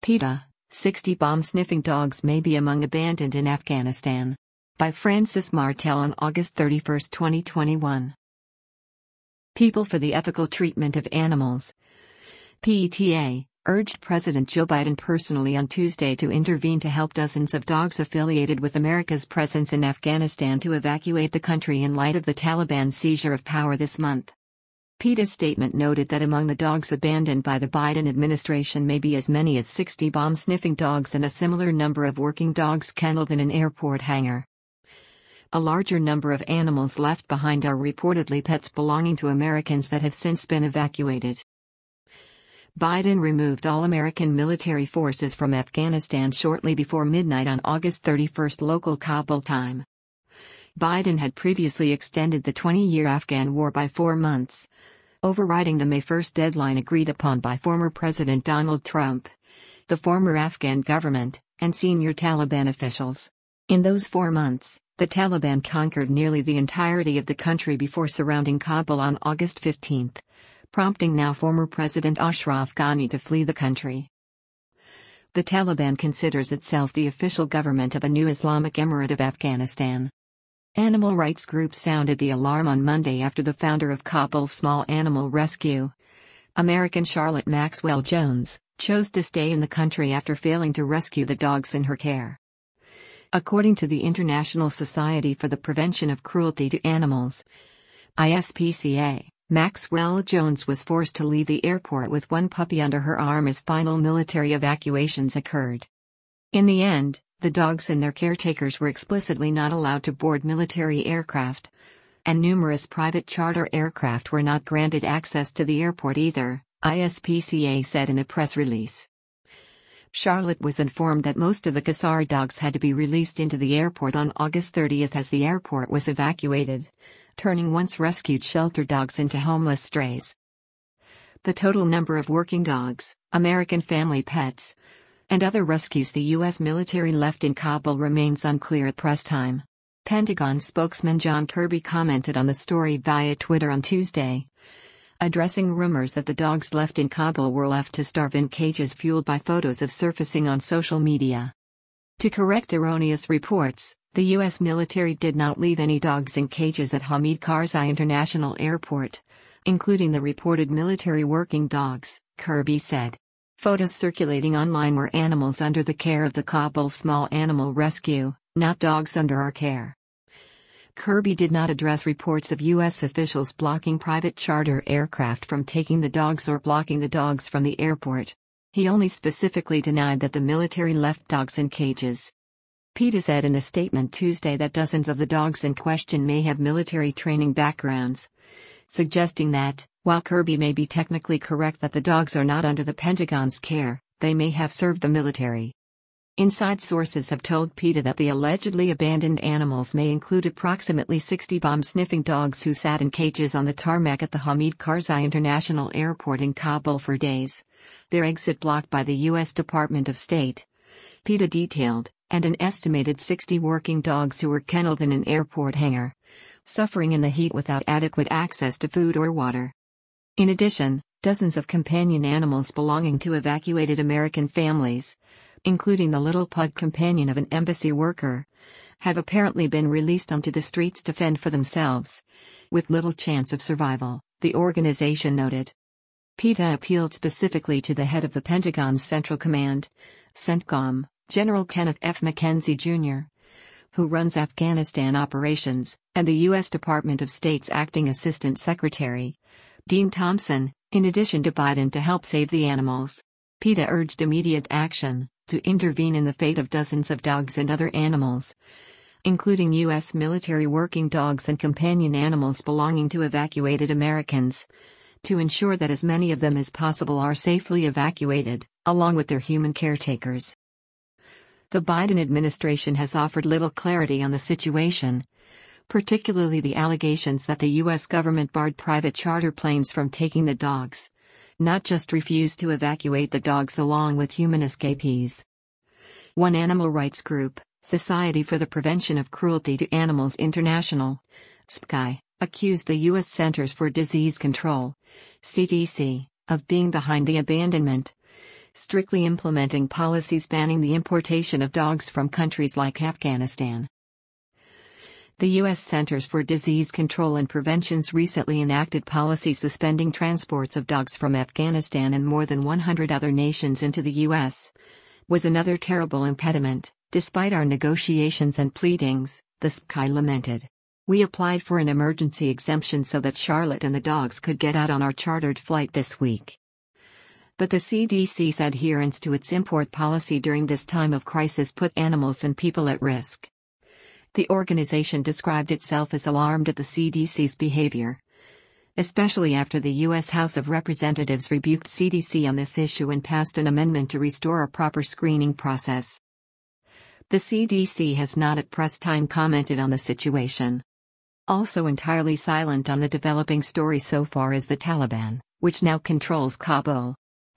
PETA, 60 bomb-sniffing dogs may be among abandoned in Afghanistan. By Francis Martel on August 31, 2021. People for the Ethical Treatment of Animals. PETA urged President Joe Biden personally on Tuesday to intervene to help dozens of dogs affiliated with America's presence in Afghanistan to evacuate the country in light of the Taliban's seizure of power this month. PETA's statement noted that among the dogs abandoned by the Biden administration may be as many as 60 bomb-sniffing dogs and a similar number of working dogs kenneled in an airport hangar. A larger number of animals left behind are reportedly pets belonging to Americans that have since been evacuated. Biden removed all American military forces from Afghanistan shortly before midnight on August 31 local Kabul time. Biden had previously extended the 20-year Afghan war by 4 months, overriding the May 1 deadline agreed upon by former President Donald Trump, the former Afghan government, and senior Taliban officials. In those 4 months, the Taliban conquered nearly the entirety of the country before surrounding Kabul on August 15, prompting now former President Ashraf Ghani to flee the country. The Taliban considers itself the official government of a new Islamic Emirate of Afghanistan. Animal rights groups sounded the alarm on Monday after the founder of Kabul Small Animal Rescue, American Charlotte Maxwell Jones, chose to stay in the country after failing to rescue the dogs in her care. According to the International Society for the Prevention of Cruelty to Animals, ISPCA, Maxwell Jones was forced to leave the airport with one puppy under her arm as final military evacuations occurred. In the end, the dogs and their caretakers were explicitly not allowed to board military aircraft, and numerous private charter aircraft were not granted access to the airport either, ISPCA said in a press release. Charlotte was informed that most of the Qasar dogs had to be released into the airport on August 30 as the airport was evacuated, turning once rescued shelter dogs into homeless strays. The total number of working dogs, American family pets, and other rescues the U.S. military left in Kabul remains unclear at press time. Pentagon spokesman John Kirby commented on the story via Twitter on Tuesday, addressing rumors that the dogs left in Kabul were left to starve in cages fueled by photos of surfacing on social media. To correct erroneous reports, the U.S. military did not leave any dogs in cages at Hamid Karzai International Airport, including the reported military working dogs, Kirby said. Photos circulating online were animals under the care of the Kabul Small Animal Rescue, not dogs under our care. Kirby did not address reports of U.S. officials blocking private charter aircraft from taking the dogs or blocking the dogs from the airport. He only specifically denied that the military left dogs in cages. PETA said in a statement Tuesday that dozens of the dogs in question may have military training backgrounds, suggesting that, while Kirby may be technically correct that the dogs are not under the Pentagon's care, they may have served the military. Inside sources have told PETA that the allegedly abandoned animals may include approximately 60 bomb-sniffing dogs who sat in cages on the tarmac at the Hamid Karzai International Airport in Kabul for days, their exit blocked by the U.S. Department of State, PETA detailed, and an estimated 60 working dogs who were kenneled in an airport hangar, suffering in the heat without adequate access to food or water. In addition, dozens of companion animals belonging to evacuated American families, including the little pug companion of an embassy worker, have apparently been released onto the streets to fend for themselves, with little chance of survival, the organization noted. PETA appealed specifically to the head of the Pentagon's Central Command, CENTCOM, General Kenneth F. McKenzie, Jr., who runs Afghanistan operations, and the U.S. Department of State's Acting Assistant Secretary, Dean Thompson, in addition to Biden to help save the animals. PETA urged immediate action to intervene in the fate of dozens of dogs and other animals, including U.S. military working dogs and companion animals belonging to evacuated Americans, to ensure that as many of them as possible are safely evacuated, along with their human caretakers. The Biden administration has offered little clarity on the situation, particularly the allegations that the U.S. government barred private charter planes from taking the dogs, not just refused to evacuate the dogs along with human escapees. One animal rights group, Society for the Prevention of Cruelty to Animals International, SPCI, accused the U.S. Centers for Disease Control, CDC, of being behind the abandonment, strictly implementing policies banning the importation of dogs from countries like Afghanistan. The U.S. Centers for Disease Control and Prevention's recently enacted policy suspending transports of dogs from Afghanistan and more than 100 other nations into the U.S. was another terrible impediment. Despite our negotiations and pleadings, the SPCA lamented. We applied for an emergency exemption so that Charlotte and the dogs could get out on our chartered flight this week. But the CDC's adherence to its import policy during this time of crisis put animals and people at risk. The organization described itself as alarmed at the CDC's behavior, especially after the U.S. House of Representatives rebuked CDC on this issue and passed an amendment to restore a proper screening process. The CDC has not at press time commented on the situation. Also entirely silent on the developing story so far is the Taliban, which now controls Kabul.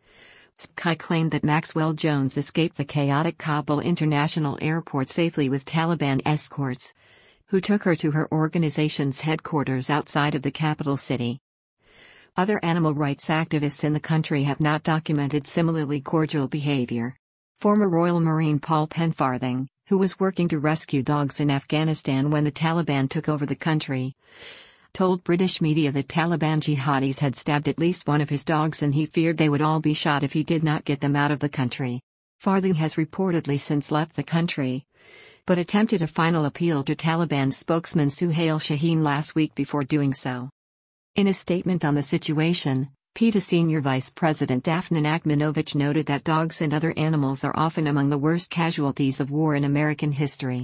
SPCA claimed that Maxwell Jones escaped the chaotic Kabul International Airport safely with Taliban escorts, who took her to her organization's headquarters outside of the capital city. Other animal rights activists in the country have not documented similarly cordial behavior. Former Royal Marine Paul Penfarthing, who was working to rescue dogs in Afghanistan when the Taliban took over the country, told British media that Taliban jihadis had stabbed at least one of his dogs and he feared they would all be shot if he did not get them out of the country. Farthing has reportedly since left the country, but attempted a final appeal to Taliban spokesman Suhail Shaheen last week before doing so. In a statement on the situation, PETA Senior Vice President Daphne Nagmanovich noted that dogs and other animals are often among the worst casualties of war in American history.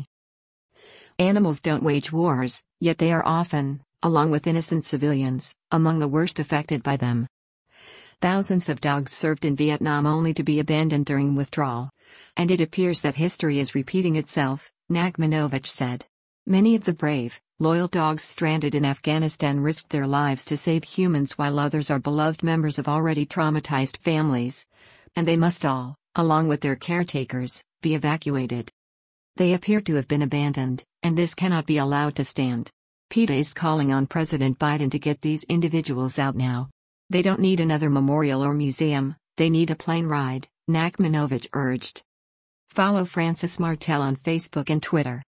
Animals don't wage wars, yet they are often, along with innocent civilians, among the worst affected by them. Thousands of dogs served in Vietnam only to be abandoned during withdrawal, and it appears that history is repeating itself, Nagmanovich said. Many of the brave, loyal dogs stranded in Afghanistan risked their lives to save humans while others are beloved members of already traumatized families, and they must all, along with their caretakers, be evacuated. They appear to have been abandoned, and this cannot be allowed to stand. PETA is calling on President Biden to get these individuals out now. They don't need another memorial or museum, they need a plane ride, Nagmanovich urged. Follow Francis Martel on Facebook and Twitter.